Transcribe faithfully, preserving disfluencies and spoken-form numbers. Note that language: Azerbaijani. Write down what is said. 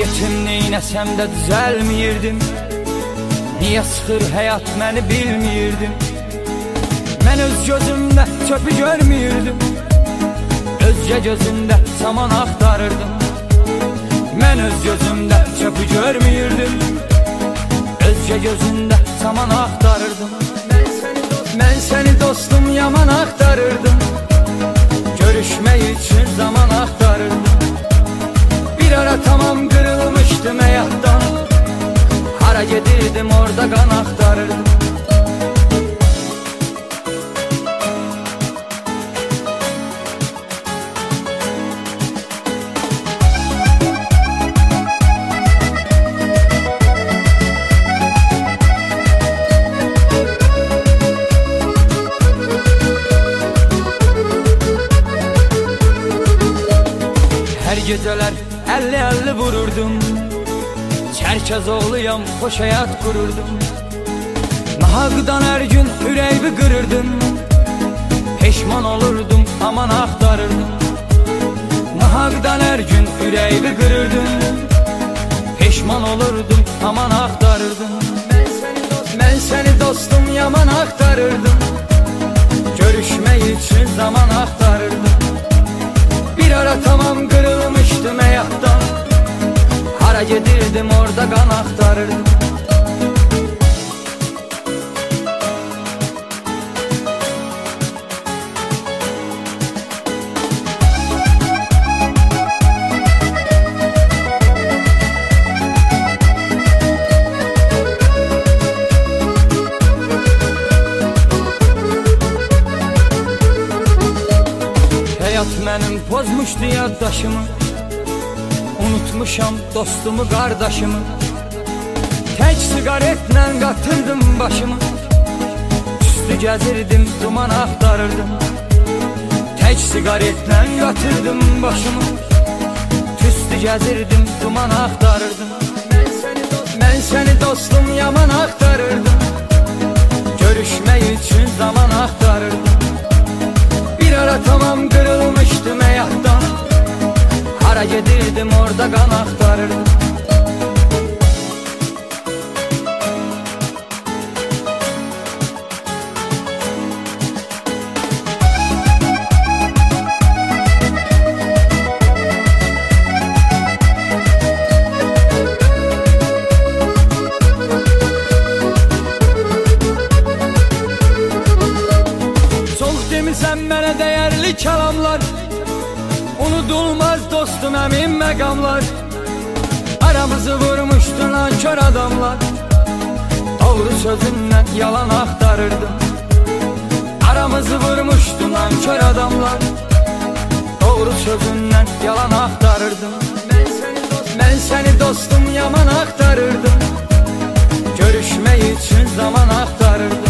Ettim neynəsəm də düzəlmiyirdim. Niyə sıxır həyat məni bilmirdim. Mən öz gözümdə çöpü görmüyürdüm. Özgə gözümdə saman axtarırdım. Mən öz gözümdə çöpü görmüyürdüm. Özgə gözündə saman axtarırdım. Mən səni dostum yaman axtarırdım. Görüşmək üçün zaman axtarırdım. Bir ara tamam qırılmışdım həyatdan. Hara gedirdim orada qan axtarırdım. Hər gecələr əlli əlli vururdum. Çərkəz oğluyam, xoş həyat qururdum. Nahaqdan hər gün ürəyimi qırırdım. Peşman olurdum, aman axtarırdım. Nahaqdan hər gün ürəyimi qırırdım. Peşman olurdum, aman axtarırdım. Mən səni dostum yaman axtarırdım. Görüşmək üçün zaman axtarırdım. Bir ara tamam qırılmışdım həyatdan. Hara gedirdim orada qan axtarırdım. Həyat mənim pozmuşdu yaddaşımı. Unutmuşam dostumu, qardaşımı. Tək sigaretlə qatırdım başımı. Üstü gəzirdim, duman axtarırdım. Tək sigaretlə qatırdım başımı. Üstü gəzirdim, duman axtarırdım. Mən səni dostum yaman axtarırdım. Görüşmək üçün zaman axtarırdım. Bir ara tamam qırılmışdım həyatdan. Hara gedirdim orada qan axtarırdım. Çox demisən mənə dəyərli kəlamlar. Unudulmaz dostum əmin məqamlar. Aramızı vurmuşdu nankör adamlar. Doğru sözündən yalan axtarırdım. Aramızı vurmuşdu nankör adamlar. Doğru sözündən yalan axtarırdım. Mən səni dostum yaman axtarırdım. Görüşmək üçün zaman axtarırdım.